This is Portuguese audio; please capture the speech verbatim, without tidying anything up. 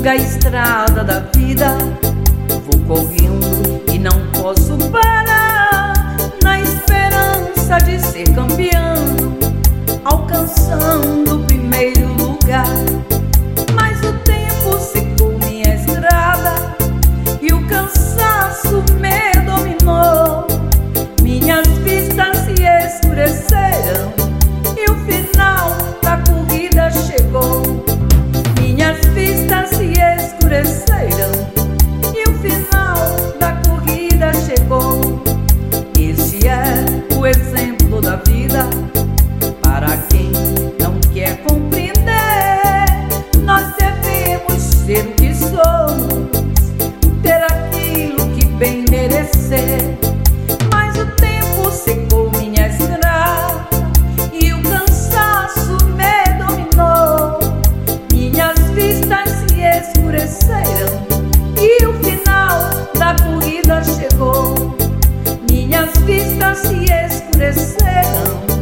longa estrada da vida, vou correndo e não posso parar, na esperança de ser campeão, alcançando o primeiro lugar. Mas o tempo secou minha estrada e o cansaço me dominou. Minhas vistas se escureceram e o final da corrida chegou. Minhas vistas se escureceram e o final da corrida chegou. Este é o exemplo da vida para quem não quer compreender. Nós devemos ser o que somos, ter aquilo que bem merecer. Mas o tempo secou minha estrada e o cansaço me dominou. Minhas vistas se escureceram e o final da corrida chegou. Minhas vistas se escureceram